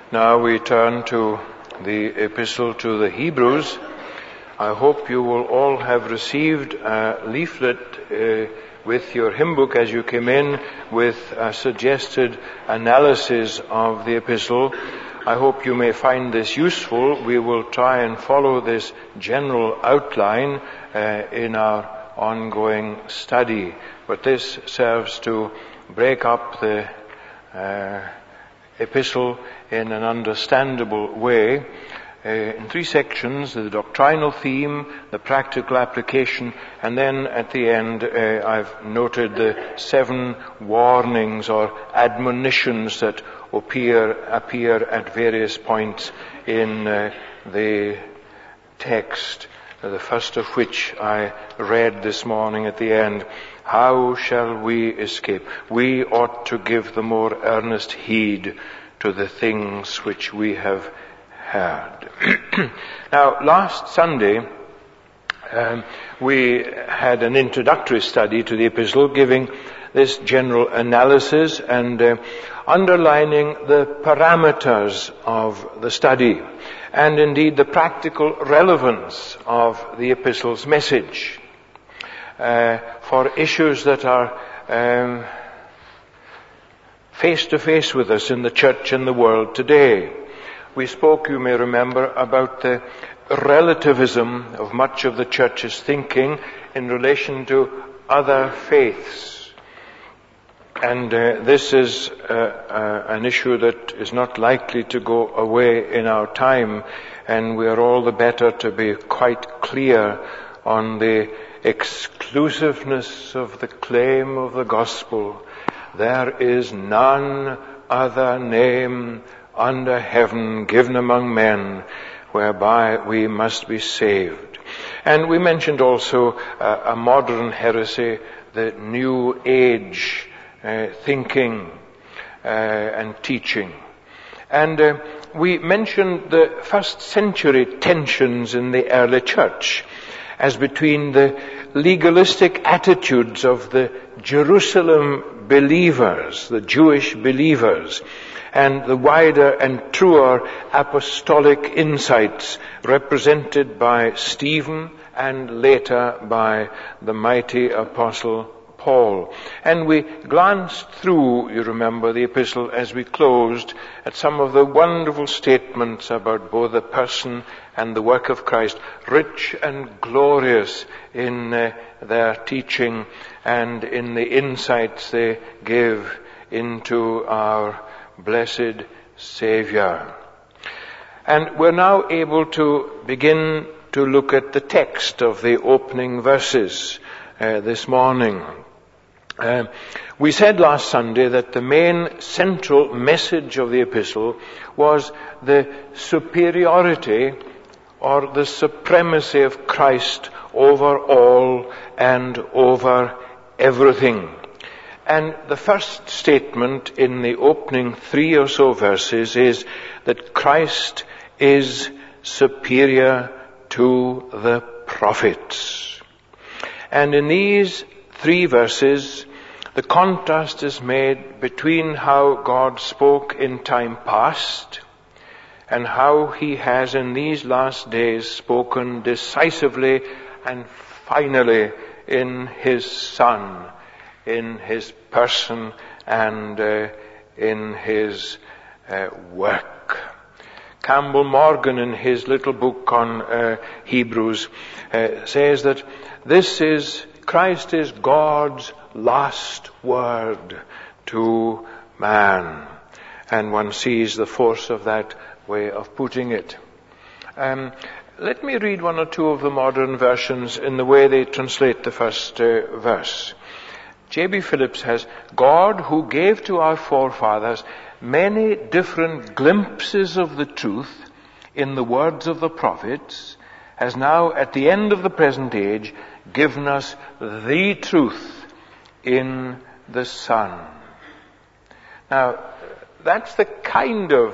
Now we turn to the epistle to the Hebrews. I hope you will all have received a leaflet with your hymn book as you came in with a suggested analysis of the epistle. I hope you may find this useful. We will try and follow this general outline in our ongoing study. But this serves to break up the epistle in an understandable way in three sections: the doctrinal theme, the practical application, and then at the end I've noted the 7 warnings or admonitions that appear at various points in the text, the first of which I read this morning at the end. How shall we escape? We ought to give the more earnest heed to the things which we have heard. Now, last Sunday, we had an introductory study to the epistle, giving this general analysis and underlining the parameters of the study, and indeed the practical relevance of the epistle's message for issues that are face to face with us in the church and the world today. We spoke, you may remember, about the relativism of much of the church's thinking in relation to other faiths. And this is an issue that is not likely to go away in our time, and we are all the better to be quite clear on the exclusiveness of the claim of the gospel. There is none other name under heaven given among men whereby we must be saved. And we mentioned also a modern heresy, the New Age thinking and teaching. And we mentioned the first century tensions in the early church as between the legalistic attitudes of the Jerusalem believers, the Jewish believers, and the wider and truer apostolic insights represented by Stephen and later by the mighty apostle Paul. And we glanced through, you remember, the epistle as we closed at some of the wonderful statements about both the person and the work of Christ, rich and glorious in their teaching and in the insights they give into our blessed Savior. And we're now able to begin to look at the text of the opening verses this morning. We said last Sunday that the main central message of the epistle was the superiority or the supremacy of Christ over all and over everything. And the first statement in the opening 3 or so verses is that Christ is superior to the prophets. And in these 3 verses, the contrast is made between how God spoke in time past and how he has in these last days spoken decisively and finally in his Son, in his person and in his work. Campbell Morgan, in his little book on Hebrews, says that Christ is God's last word to man. And one sees the force of that way of putting it. Let me read 1 or 2 of the modern versions in the way they translate the first verse. J.B. Phillips has, God, who gave to our forefathers many different glimpses of the truth in the words of the prophets, has now, at the end of the present age, given us the truth in the Son. Now, that's the kind of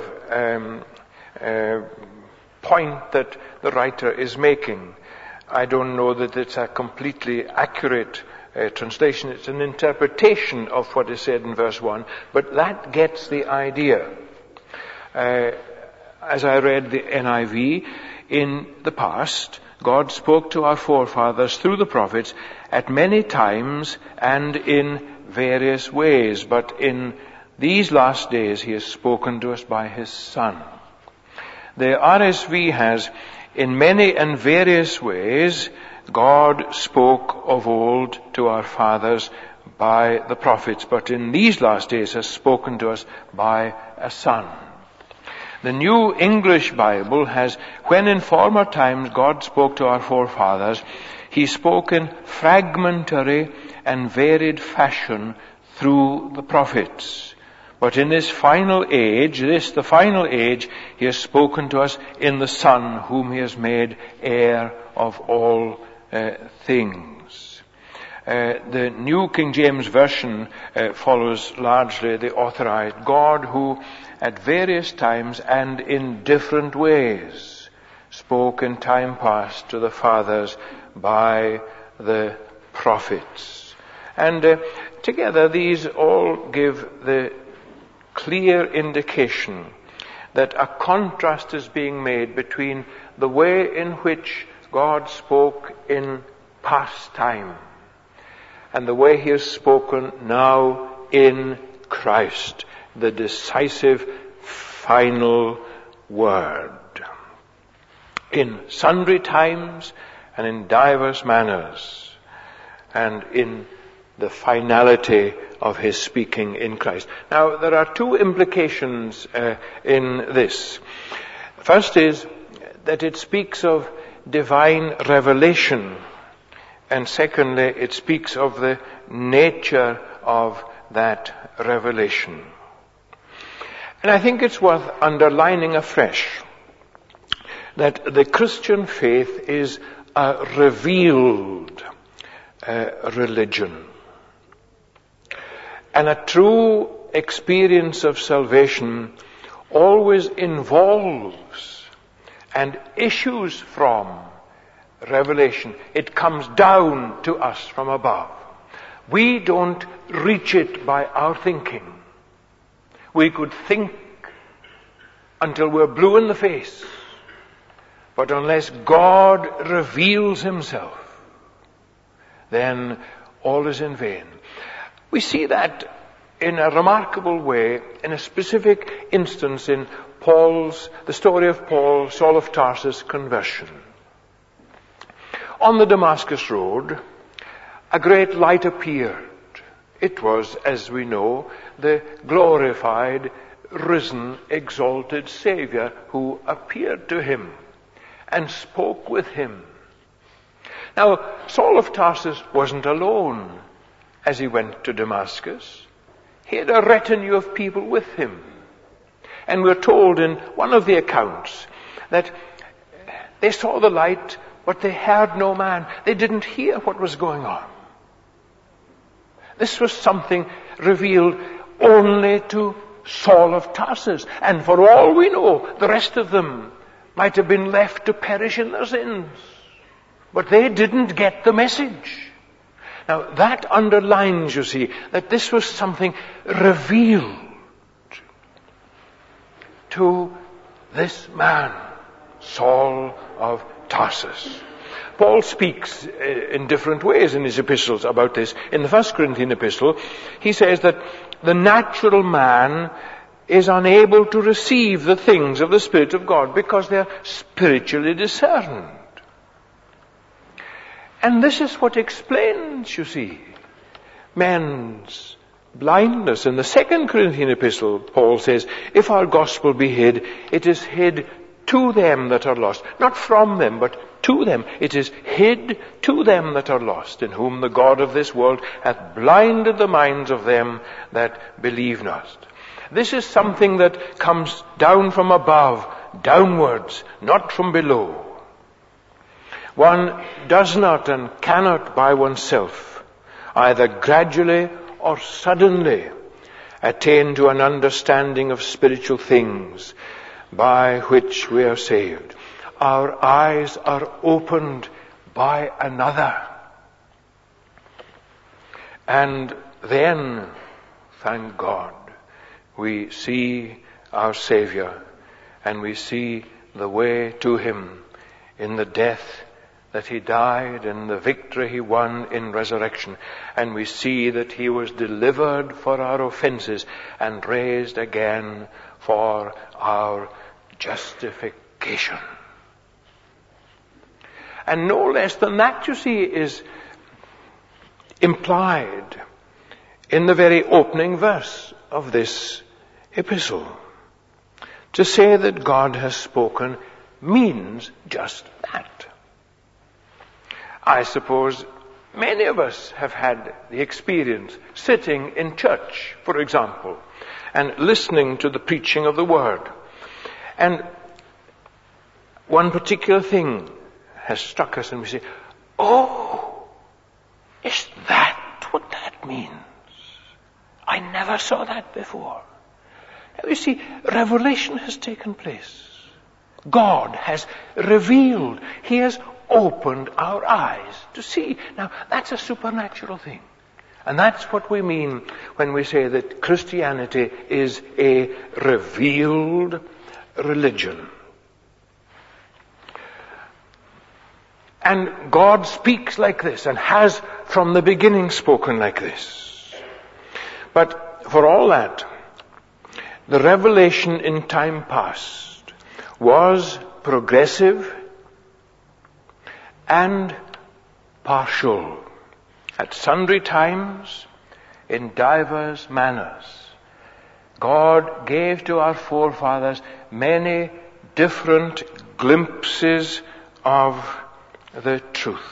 point that the writer is making. I don't know that it's a completely accurate translation. It's an interpretation of what is said in verse 1, but that gets the idea. As I read the NIV, in the past, God spoke to our forefathers through the prophets at many times and in various ways. But in these last days, He has spoken to us by His Son. The RSV has, in many and various ways, God spoke of old to our fathers by the prophets, but in these last days has spoken to us by a Son. The New English Bible has, when in former times God spoke to our forefathers, He spoke in fragmentary and varied fashion through the prophets. But in this final age, the final age, He has spoken to us in the Son, whom He has made heir of all things. The New King James Version follows largely the Authorized. God who at various times and in different ways spoke in time past to the fathers by the prophets. And together these all give the clear indication that a contrast is being made between the way in which God spoke in past time and the way He has spoken now in Christ, the decisive final word. In sundry times and in divers manners, and in the finality of His speaking in Christ. Now, there are two implications in this. First is that it speaks of divine revelation, and secondly, it speaks of the nature of that revelation. And I think it's worth underlining afresh that the Christian faith is a revealed religion. And a true experience of salvation always involves and issues from revelation. It comes down to us from above. We don't reach it by our thinking. We could think until we're blue in the face. But unless God reveals Himself, then all is in vain. We see that in a remarkable way in a specific instance in the story of Paul, Saul of Tarsus' conversion. On the Damascus road, a great light appeared. It was, as we know, the glorified, risen, exalted Savior who appeared to him and spoke with him. Now, Saul of Tarsus wasn't alone as he went to Damascus. He had a retinue of people with him. And we're told in one of the accounts that they saw the light, but they heard no man. They didn't hear what was going on. This was something revealed only to Saul of Tarsus. And for all we know, the rest of them might have been left to perish in their sins. But they didn't get the message. Now that underlines, you see, that this was something revealed to this man, Saul of Tarsus. Paul speaks in different ways in his epistles about this. In the 1 Corinthian epistle, he says that the natural man is unable to receive the things of the Spirit of God because they're spiritually discerned. And this is what explains, you see, men's blindness. In the 2 Corinthian epistle, Paul says, if our gospel be hid, it is hid to them that are lost. Not from them, but to them. It is hid to them that are lost, in whom the God of this world hath blinded the minds of them that believe not. This is something that comes down from above, downwards, not from below. One does not and cannot by oneself, either gradually or suddenly, attain to an understanding of spiritual things by which we are saved. Our eyes are opened by another. And then, thank God, we see our Savior, and we see the way to him in the death that he died and the victory he won in resurrection. And we see that he was delivered for our offenses and raised again for our justification. And no less than that, you see, is implied in the very opening verse of this epistle. To say that God has spoken means just that. I suppose many of us have had the experience sitting in church, for example, and listening to the preaching of the Word. And one particular thing has struck us and we say, oh, is that what that means? I never saw that before. Now you see, revelation has taken place. God has revealed. He has opened our eyes to see. Now, that's a supernatural thing. And that's what we mean when we say that Christianity is a revealed religion. And God speaks like this and has from the beginning spoken like this. But for all that, the revelation in time past was progressive and partial. At sundry times, in divers manners, God gave to our forefathers many different glimpses of the truth.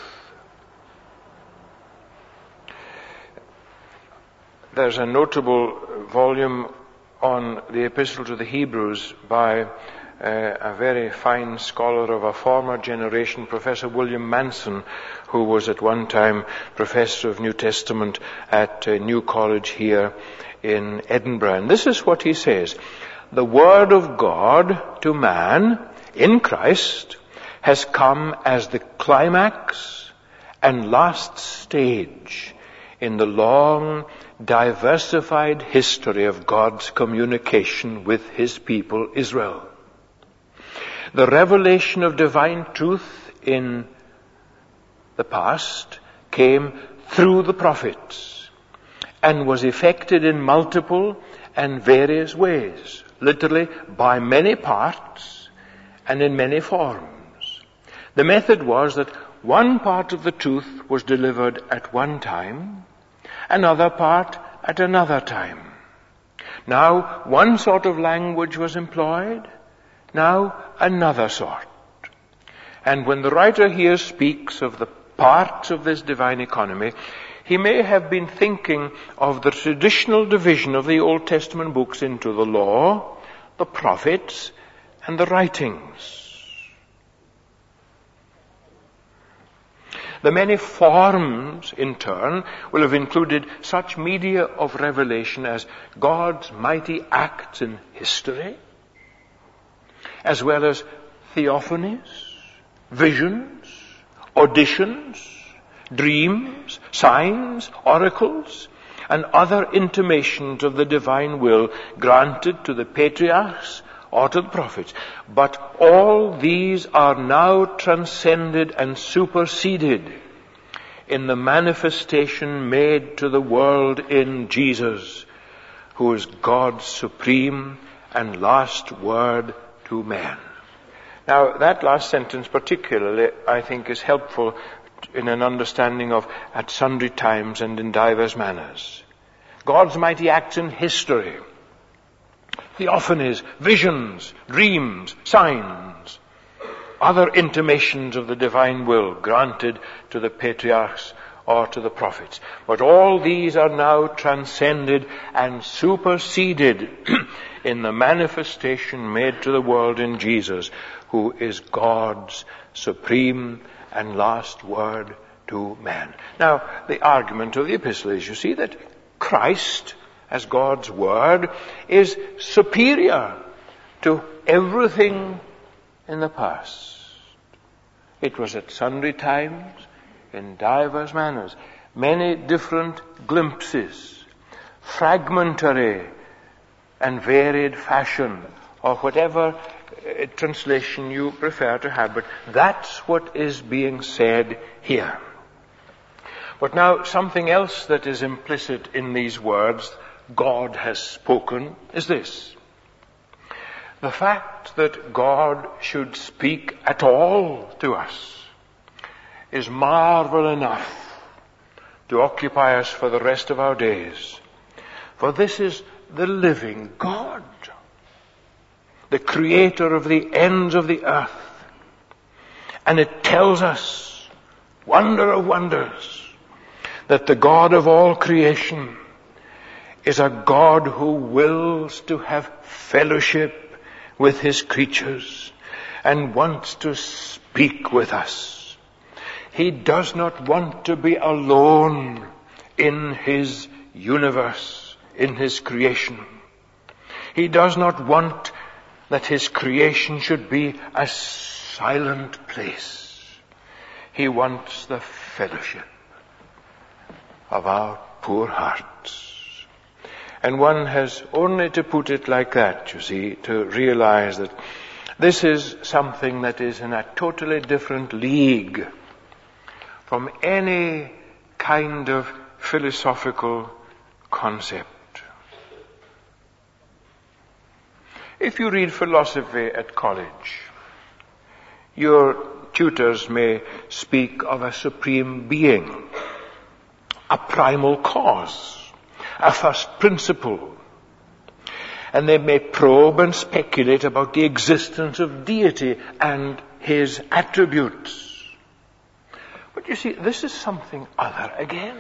There's a notable volume on the Epistle to the Hebrews by a very fine scholar of a former generation, Professor William Manson, who was at one time Professor of New Testament at New College here in Edinburgh. And this is what he says: the Word of God to man in Christ has come as the climax and last stage in the long, diversified history of God's communication with his people Israel. The revelation of divine truth in the past came through the prophets and was effected in multiple and various ways, literally by many parts and in many forms. The method was that one part of the truth was delivered at one time, another part at another time. Now one sort of language was employed, now another sort. And when the writer here speaks of the parts of this divine economy, he may have been thinking of the traditional division of the Old Testament books into the law, the prophets, and the writings. The many forms, in turn, will have included such media of revelation as God's mighty acts in history, as well as theophanies, visions, auditions, dreams, signs, oracles, and other intimations of the divine will granted to the patriarchs or to the prophets. But all these are now transcended and superseded in the manifestation made to the world in Jesus, who is God's supreme and last word to man. Now, that last sentence particularly, I think, is helpful in an understanding of at sundry times and in divers manners. God's mighty acts in history, theophanies, visions, dreams, signs, other intimations of the divine will granted to the patriarchs or to the prophets. But all these are now transcended and superseded in the manifestation made to the world in Jesus, who is God's supreme and last word to man. Now, the argument of the epistle is, you see, that Christ, as God's word, is superior to everything in the past. It was at sundry times, in divers manners, many different glimpses, fragmentary and varied fashion, or whatever translation you prefer to have, but that's what is being said here. But now something else that is implicit in these words, God has spoken, is this. The fact that God should speak at all to us is marvel enough to occupy us for the rest of our days. For this is the living God, the creator of the ends of the earth. And it tells us, wonder of wonders, that the God of all creation is a God who wills to have fellowship with his creatures and wants to speak with us. He does not want to be alone in his universe, in his creation. He does not want that his creation should be a silent place. He wants the fellowship of our poor hearts. And one has only to put it like that, you see, to realize that this is something that is in a totally different league from any kind of philosophical concept. If you read philosophy at college, your tutors may speak of a supreme being, a primal cause, a first principle. And they may probe and speculate about the existence of deity and his attributes. But you see, this is something other again,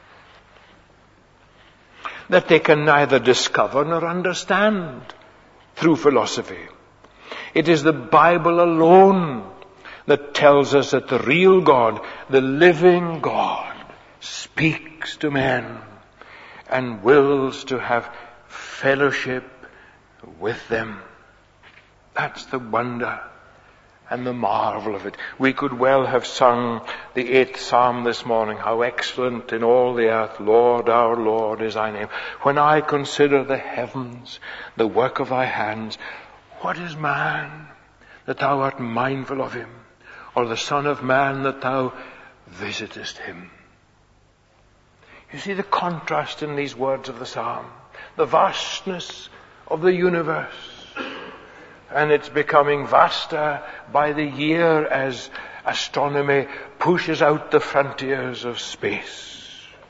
that they can neither discover nor understand through philosophy. It is the Bible alone that tells us that the real God, the living God, speaks to men and wills to have fellowship with them. That's the wonder and the marvel of it. We could well have sung the 8th Psalm this morning, how excellent in all the earth, Lord, our Lord, is thy name. When I consider the heavens, the work of thy hands, what is man that thou art mindful of him, or the son of man that thou visitest him? You see the contrast in these words of the psalm. The vastness of the universe. And it's becoming vaster by the year as astronomy pushes out the frontiers of space.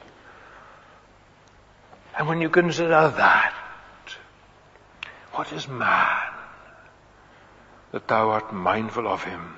And when you consider that, what is man that thou art mindful of him?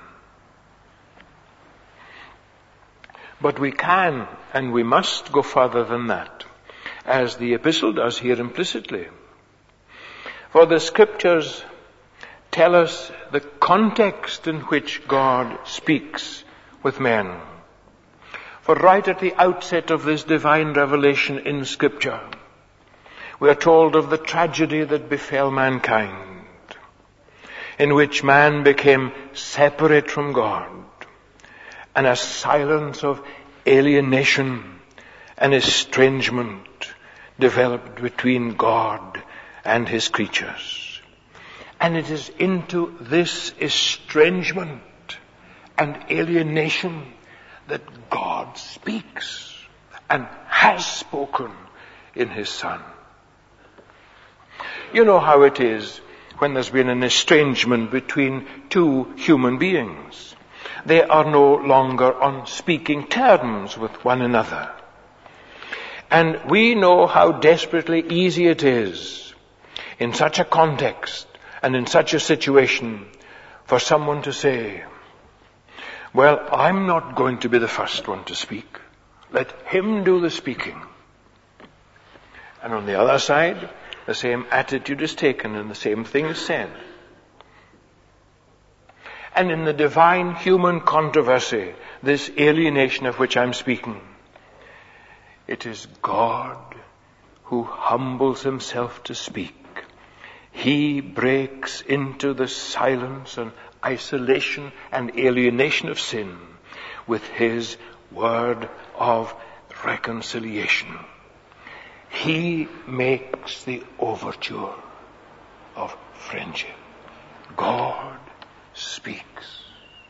But we can and we must go further than that, as the epistle does here implicitly. For the scriptures tell us the context in which God speaks with men. For right at the outset of this divine revelation in Scripture, we are told of the tragedy that befell mankind, in which man became separate from God, and a silence of alienation and estrangement developed between God and his creatures. And it is into this estrangement and alienation that God speaks and has spoken in his Son. You know how it is when there's been an estrangement between two human beings. They are no longer on speaking terms with one another. And we know how desperately easy it is in such a context and in such a situation for someone to say, well, I'm not going to be the first one to speak. Let him do the speaking. And on the other side, the same attitude is taken and the same thing is said. And in the divine human controversy, this alienation of which I'm speaking, it is God who humbles himself to speak. He breaks into the silence and isolation and alienation of sin with his word of reconciliation. He makes the overture. of friendship. God speaks.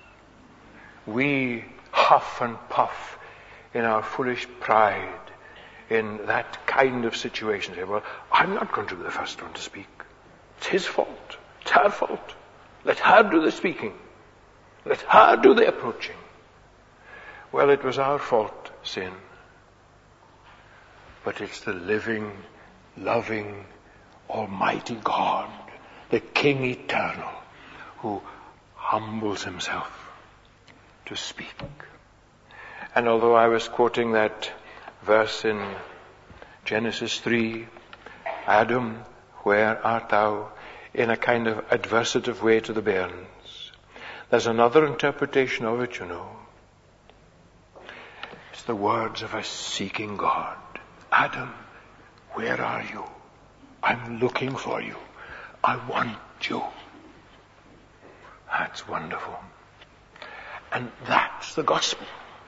We huff and puff in our foolish pride in that kind of situation. Say, well, I'm not going to be the first one to speak. It's his fault. It's her fault. Let her do the speaking. Let her do the approaching. Well, it was our fault, sin. But it's the living, loving, almighty God, the King eternal, who humbles himself to speak. And although I was quoting that verse in Genesis 3, Adam, where art thou, in a kind of adversative way to the bairns, there's another interpretation of it, you know. It's the words of a seeking God. Adam, where are you? I'm looking for you. I want you. That's wonderful. And that's the gospel.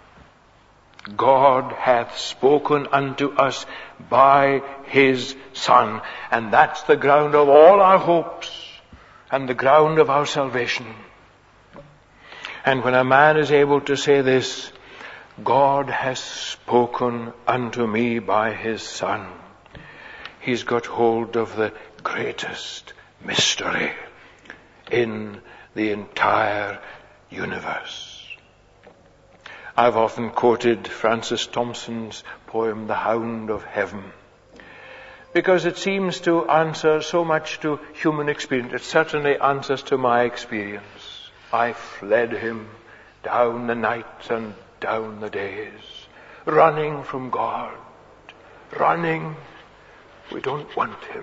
God hath spoken unto us by his Son. And that's the ground of all our hopes and the ground of our salvation. And when a man is able to say this, God has spoken unto me by his Son, he's got hold of the greatest mystery in the entire universe. I've often quoted Francis Thompson's poem, The Hound of Heaven, because it seems to answer so much to human experience. It certainly answers to my experience. I fled him down the nights and down the days, running from God, running. We don't want him.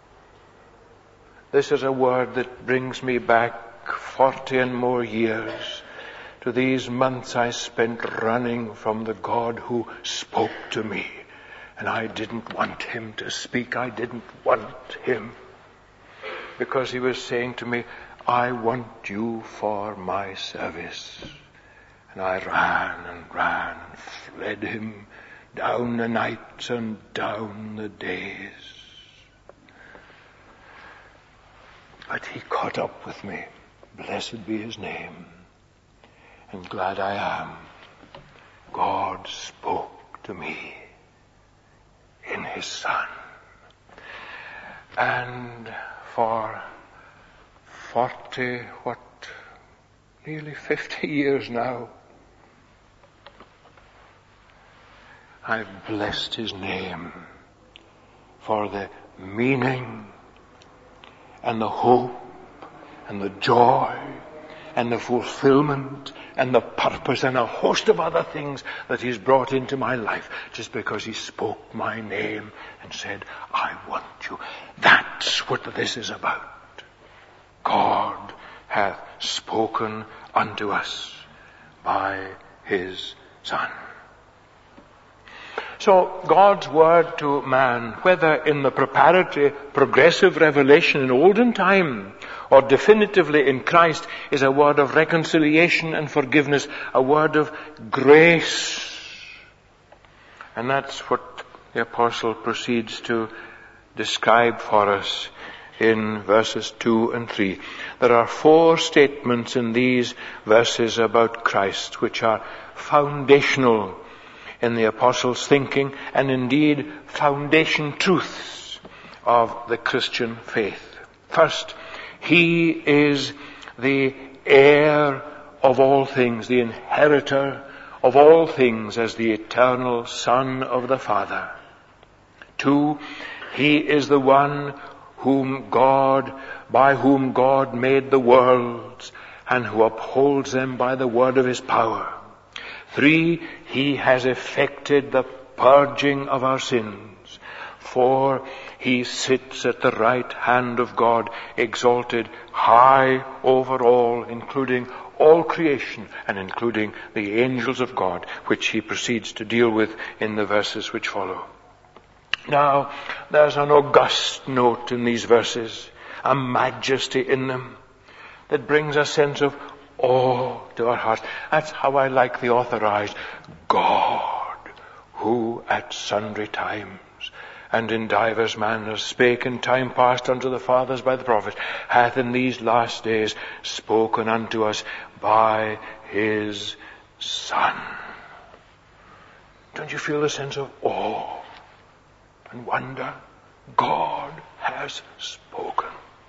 This is a word that brings me back 40 and more years to these months I spent running from the God who spoke to me. And I didn't want him to speak. I didn't want him. Because he was saying to me, I want you for my service. And I ran and fled him down the nights and down the days. But he caught up with me. Blessed be his name. And glad I am. God spoke to me in his Son. And for nearly 50 years now, I've blessed his name for the meaning and the hope and the joy and the fulfillment and the purpose and a host of other things that he's brought into my life just because he spoke my name and said, I want you. That's what this is about. God hath spoken unto us by his Son. So God's word to man, whether in the preparatory, progressive revelation in olden time or definitively in Christ, is a word of reconciliation and forgiveness, a word of grace. And that's what the apostle proceeds to describe for us in verses 2 and 3. There are 4 statements in these verses about Christ which are foundational in the apostles' thinking and indeed foundation truths of the Christian faith. First, he is the heir of all things, the inheritor of all things as the eternal Son of the Father. 2, he is the one by whom God made the worlds and who upholds them by the word of his power. 3, he has effected the purging of our sins. 4, he sits at the right hand of God, exalted high over all, including all creation and including the angels of God, which he proceeds to deal with in the verses which follow. Now, there's an august note in these verses, a majesty in them that brings a sense of awe to our hearts. That's how I like the authorized God, who at sundry times and in divers manners spake in time past unto the fathers by the prophets, hath in these last days spoken unto us by his Son. Don't you feel a sense of awe and wonder? God has spoken.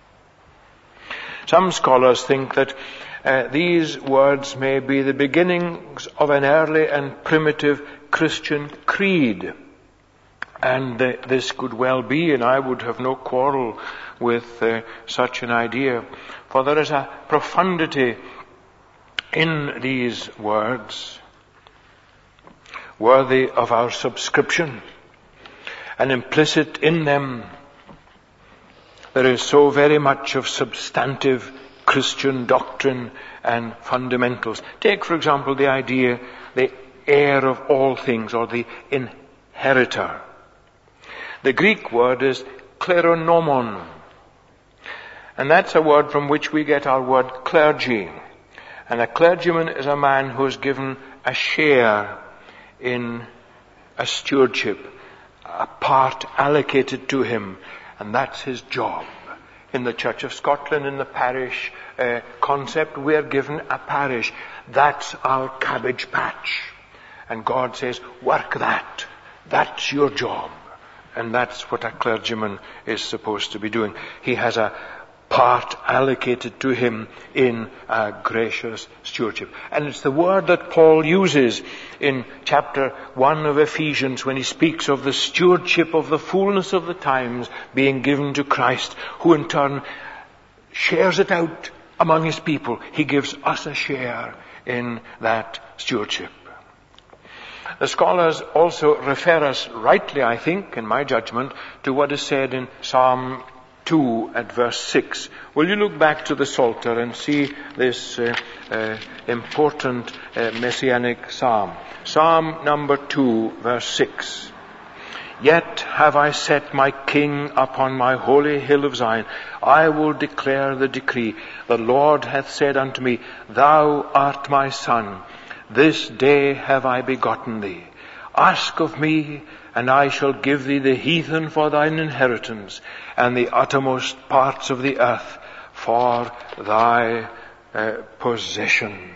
Some scholars think that these words may be the beginnings of an early and primitive Christian creed. And this could well be, and I would have no quarrel with such an idea. For there is a profundity in these words worthy of our subscription. And implicit in them, there is so very much of substantive Christian doctrine and fundamentals. Take, for example, the idea, the heir of all things, or the inheritor. The Greek word is kleronomon. And that's a word from which we get our word clergy. And a clergyman is a man who is given a share in a stewardship, a part allocated to him, and that's his job. In the Church of Scotland, in the parish concept, we are given a parish. That's our cabbage patch. And God says, work that. That's your job. And that's what a clergyman is supposed to be doing. He has a part allocated to him in a gracious stewardship. And it's the word that Paul uses in chapter 1 of Ephesians when he speaks of the stewardship of the fullness of the times being given to Christ, who in turn shares it out among his people. He gives us a share in that stewardship. The scholars also refer us, rightly I think, in my judgment, to what is said in Psalm 2 at verse 6. Will you look back to the Psalter and see this important messianic psalm? Psalm number 2, verse 6. Yet have I set my king upon my holy hill of Zion. I will declare the decree. The Lord hath said unto me, Thou art my son. This day have I begotten thee. Ask of me, and I shall give thee the heathen for thine inheritance, and the uttermost parts of the earth for thy possession.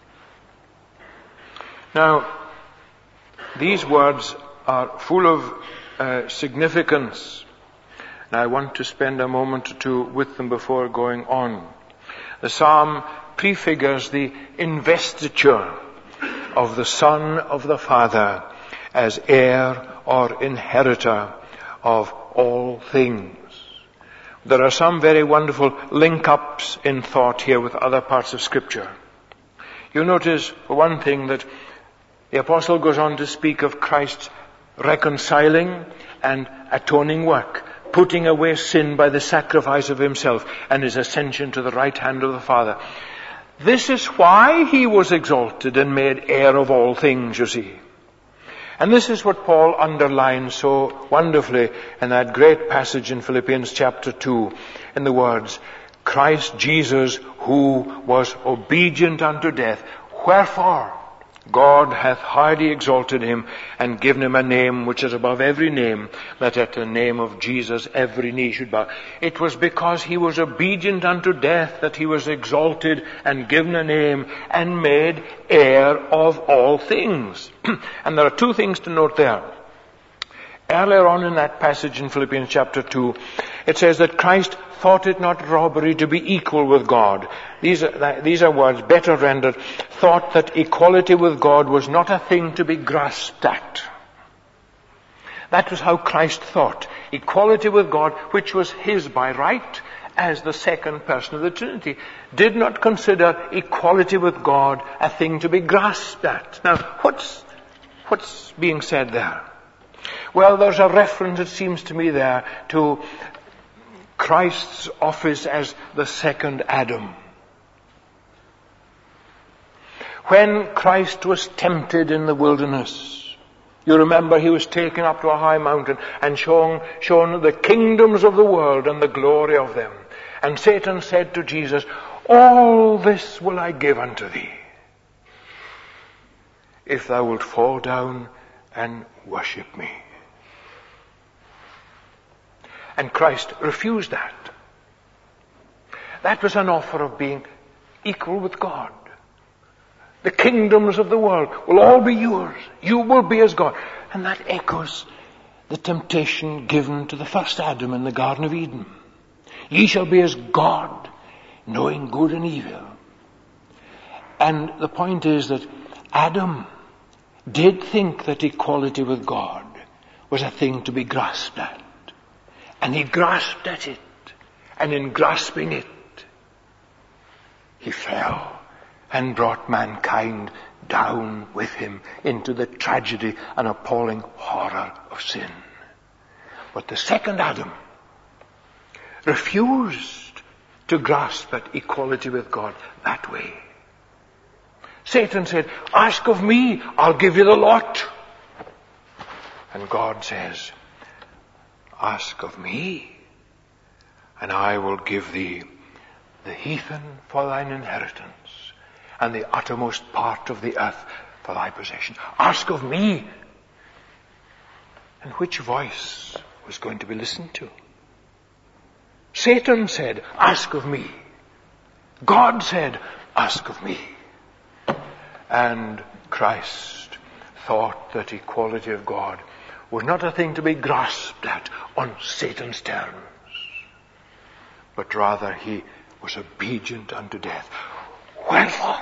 Now, these words are full of significance, and I want to spend a moment or two with them before going on. The psalm prefigures the investiture of the Son of the Father as heir or inheritor of all things. There are some very wonderful link-ups in thought here with other parts of Scripture. You notice, for one thing, that the Apostle goes on to speak of Christ's reconciling and atoning work, putting away sin by the sacrifice of himself and his ascension to the right hand of the Father. This is why he was exalted and made heir of all things, you see. And this is what Paul underlines so wonderfully in that great passage in Philippians chapter 2, in the words, Christ Jesus, who was obedient unto death, wherefore God hath highly exalted him and given him a name which is above every name, that at the name of Jesus every knee should bow. It was because he was obedient unto death that he was exalted and given a name and made heir of all things. And there are two things to note there. Earlier on in that passage in Philippians chapter 2, it says that Christ thought it not robbery to be equal with God. These are words better rendered. Thought that equality with God was not a thing to be grasped at. That was how Christ thought. Equality with God, which was his by right, as the second person of the Trinity, did not consider equality with God a thing to be grasped at. Now, what's being said there? Well, there's a reference, it seems to me there, to Christ's office as the second Adam. When Christ was tempted in the wilderness, you remember he was taken up to a high mountain and shown the kingdoms of the world and the glory of them. And Satan said to Jesus, all this will I give unto thee, if thou wilt fall down and worship me. And Christ refused that. That was an offer of being equal with God. The kingdoms of the world will all be yours. You will be as God. And that echoes the temptation given to the first Adam in the Garden of Eden. Ye shall be as God, knowing good and evil. And the point is that Adam did think that equality with God was a thing to be grasped at. And he grasped at it. And in grasping it, he fell and brought mankind down with him into the tragedy and appalling horror of sin. But the second Adam refused to grasp at equality with God that way. Satan said, ask of me, I'll give you the lot. And God says, ask of me, and I will give thee the heathen for thine inheritance, and the uttermost part of the earth for thy possession. Ask of me. And which voice was going to be listened to? Satan said, ask of me. God said, ask of me. And Christ thought that equality of God was not a thing to be grasped at on Satan's terms, but rather he was obedient unto death. Wherefore,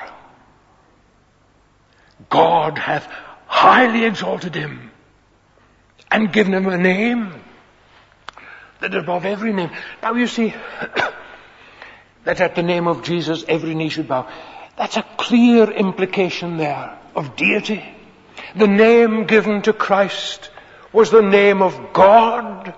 God hath highly exalted him and given him a name that above every name. Now you see that at the name of Jesus every knee should bow. That's a clear implication there of deity. The name given to Christ was the name of God.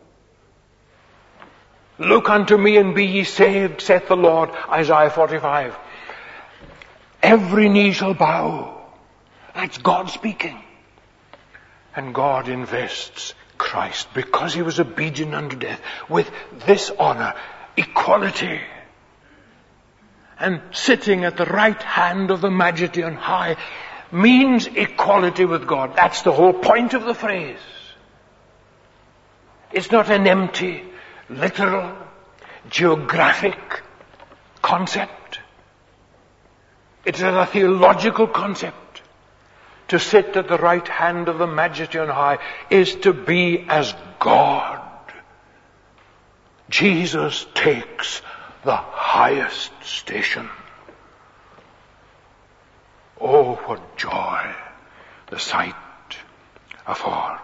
Look unto me and be ye saved, saith the Lord, Isaiah 45. Every knee shall bow. That's God speaking. And God invests Christ, because he was obedient unto death, with this honor, equality. And sitting at the right hand of the Majesty on high means equality with God. That's the whole point of the phrase. It's not an empty, literal, geographic concept. It's a theological concept. To sit at the right hand of the Majesty on high is to be as God. Jesus takes the highest station. Oh, what joy the sight affords.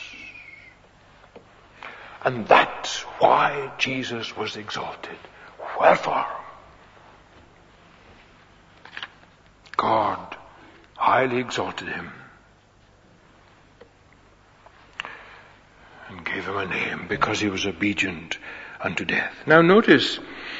And that's why Jesus was exalted. Wherefore? God highly exalted him and gave him a name because he was obedient unto death. Now notice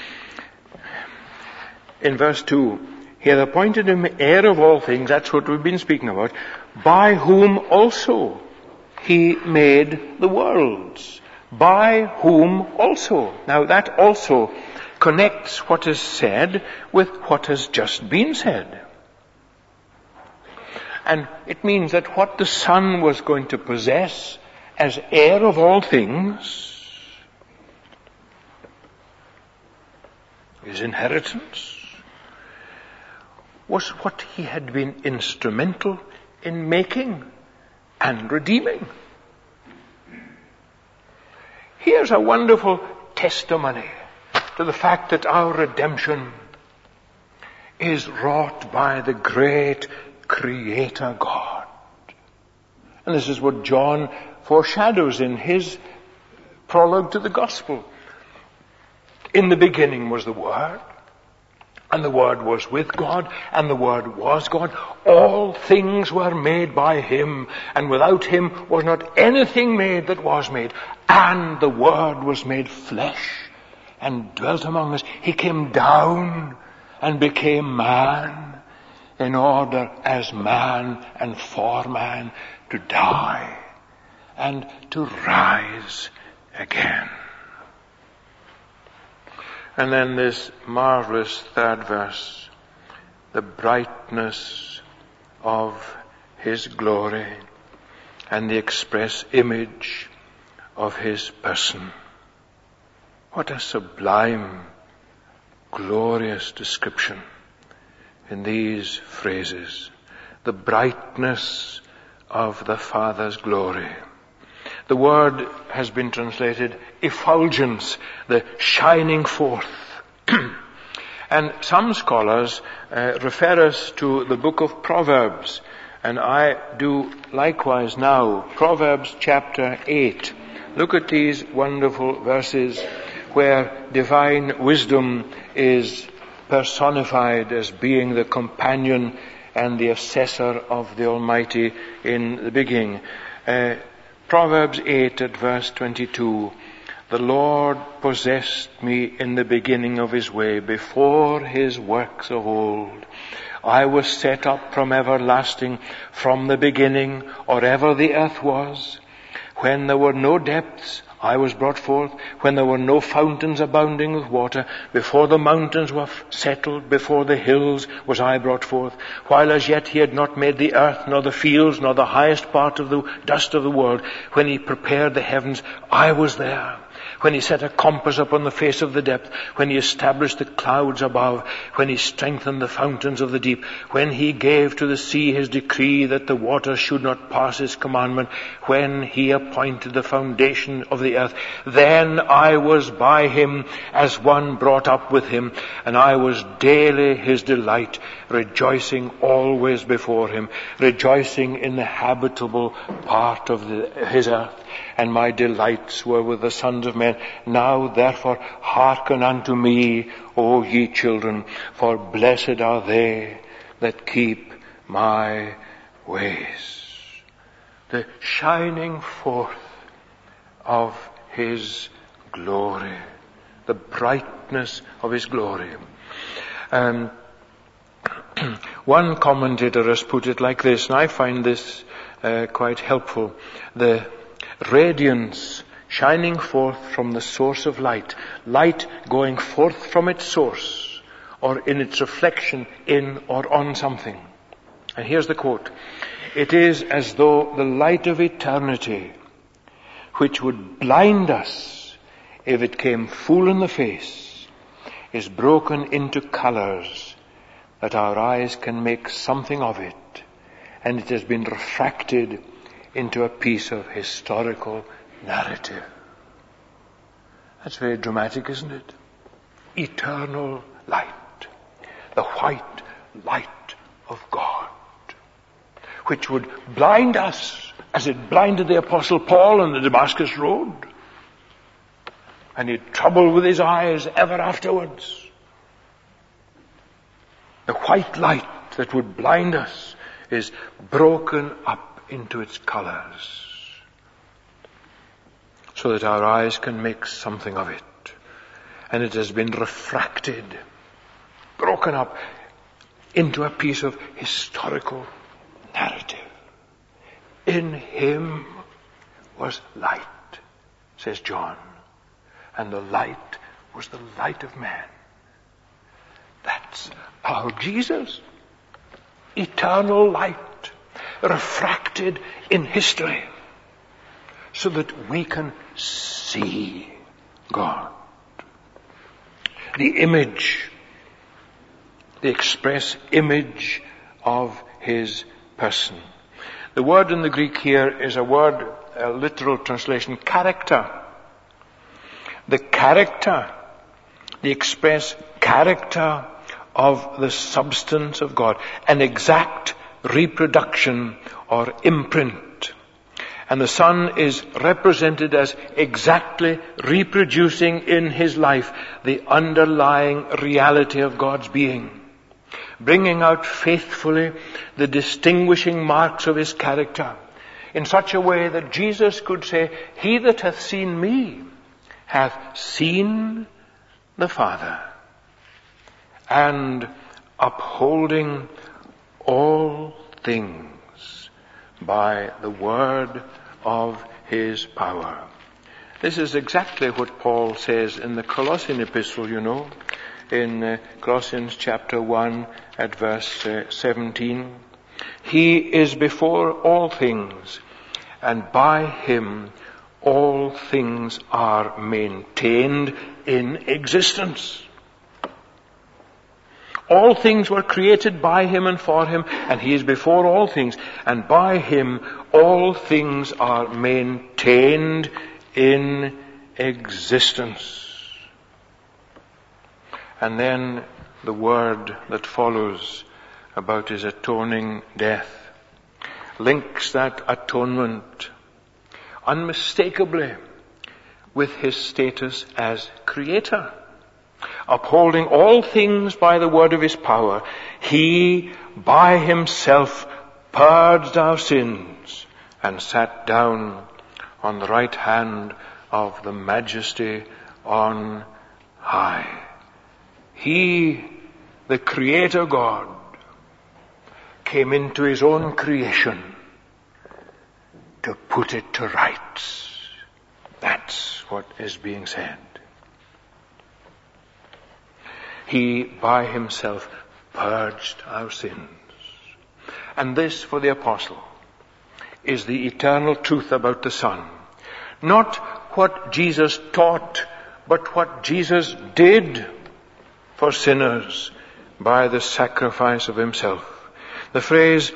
in verse 2, he hath appointed him heir of all things, that's what we've been speaking about, by whom also he made the worlds. By whom also. Now that also connects what is said with what has just been said. And it means that what the Son was going to possess as heir of all things, his inheritance, was what he had been instrumental in making and redeeming. Here's a wonderful testimony to the fact that our redemption is wrought by the great Creator God. And this is what John foreshadows in his prologue to the Gospel. In the beginning was the Word, and the Word was with God, and the Word was God. All things were made by him, and without him was not anything made that was made. And the Word was made flesh and dwelt among us. He came down and became man, in order as man and for man to die and to rise again. And then this marvelous third verse, the brightness of his glory and the express image of his person. What a sublime, glorious description in these phrases. The brightness of the Father's glory. The word has been translated effulgence, the shining forth. And some scholars refer us to the book of Proverbs, and I do likewise now. Proverbs chapter 8. Look at these wonderful verses where divine wisdom is personified as being the companion and the assessor of the Almighty in the beginning. Proverbs 8 at verse 22. The Lord possessed me in the beginning of his way, before his works of old. I was set up from everlasting, from the beginning, or ever the earth was. When there were no depths, I was brought forth. When there were no fountains abounding with water, before the mountains were settled, before the hills was I brought forth. While as yet he had not made the earth, nor the fields, nor the highest part of the dust of the world. When he prepared the heavens, I was there. When he set a compass upon the face of the depth, when he established the clouds above, when he strengthened the fountains of the deep, when he gave to the sea his decree that the waters should not pass his commandment, when he appointed the foundation of the earth, then I was by him as one brought up with him, and I was daily his delight, rejoicing always before him, rejoicing in the habitable part of his earth. And my delights were with the sons of men. Now therefore hearken unto me, O ye children, for blessed are they that keep my ways. The shining forth of his glory, the brightness of his glory. One commentator has put it like this, and I find this quite helpful. The radiance shining forth from the source of light, light going forth from its source, or in its reflection in or on something. And here's the quote. It is as though the light of eternity, which would blind us if it came full in the face, is broken into colors that our eyes can make something of it, and it has been refracted into a piece of historical narrative. That's very dramatic, isn't it? Eternal light. The white light of God, which would blind us as it blinded the Apostle Paul on the Damascus Road. And he had trouble with his eyes ever afterwards. The white light that would blind us is broken up into its colors, so that our eyes can make something of it. And it has been refracted, broken up into a piece of historical narrative. In him was light, says John, and the light was the light of man. That's our Jesus. Eternal light, refracted in history, so that we can see God. The image, the express image of his person. The word in the Greek here is a word, a literal translation, character. The character, the express character of the substance of God, an exact reproduction or imprint. And the Son is represented as exactly reproducing in his life the underlying reality of God's being, bringing out faithfully the distinguishing marks of his character in such a way that Jesus could say, "He that hath seen me hath seen the Father," and upholding all things by the word of his power. This is exactly what Paul says in the Colossian epistle, in Colossians chapter 1 at verse 17. He is before all things, and by him all things are maintained in existence. All things were created by him and for him, and he is before all things. And by him all things are maintained in existence. And then the word that follows about his atoning death links that atonement unmistakably with his status as creator. Upholding all things by the word of his power, he by himself purged our sins and sat down on the right hand of the majesty on high. He, the creator God, came into his own creation to put it to rights. That's what is being said. He by himself purged our sins. And this, for the apostle, is the eternal truth about the Son. Not what Jesus taught, but what Jesus did for sinners by the sacrifice of himself. The phrase,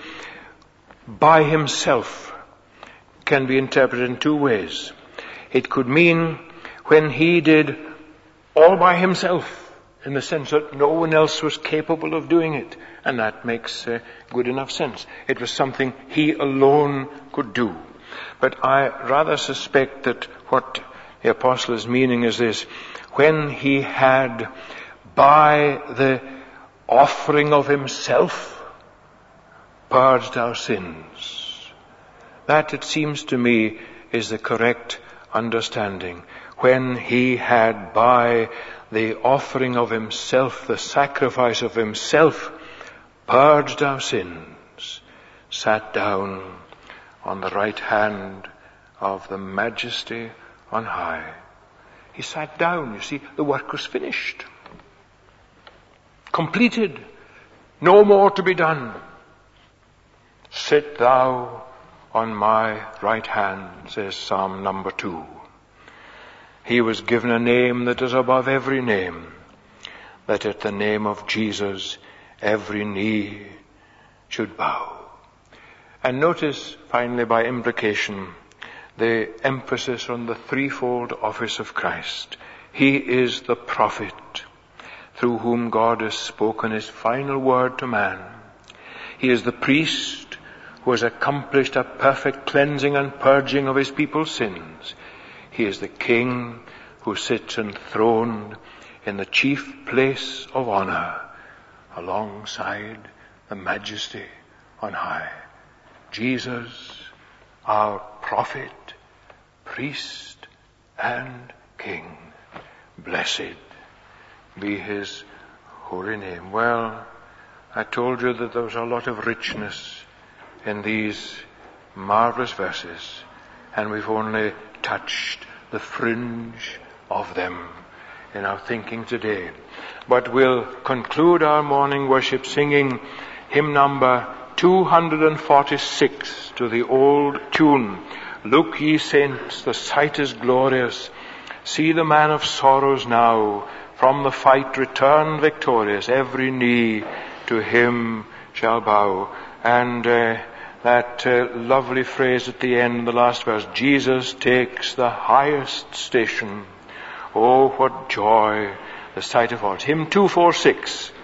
by himself, can be interpreted in two ways. It could mean when he did all by himself, in the sense that no one else was capable of doing it. And that makes good enough sense. It was something he alone could do. But I rather suspect that what the apostle is meaning is this: when he had, by the offering of himself, purged our sins. That, it seems to me, is the correct understanding. When he had, by the offering of himself, the sacrifice of himself, purged our sins, sat down on the right hand of the majesty on high. He sat down, you see, the work was finished. Completed. No more to be done. Sit thou on my right hand, says Psalm number 2. He was given a name that is above every name, that at the name of Jesus every knee should bow. And notice, finally, by implication, the emphasis on the threefold office of Christ. He is the prophet through whom God has spoken his final word to man. He is the priest who has accomplished a perfect cleansing and purging of his people's sins. He is the king who sits enthroned in the chief place of honor alongside the majesty on high. Jesus, our prophet, priest, and king. Blessed be his holy name. Well, I told you that there was a lot of richness in these marvelous verses, and we've only touched the fringe of them in our thinking today. But we'll conclude our morning worship singing hymn number 246 to the old tune, Look ye saints, the sight is glorious. See the man of sorrows now, from the fight returned victorious. Every knee to him shall bow. And that lovely phrase at the end, the last verse, Jesus takes the highest station. Oh, what joy the sight of all. Hymn 246.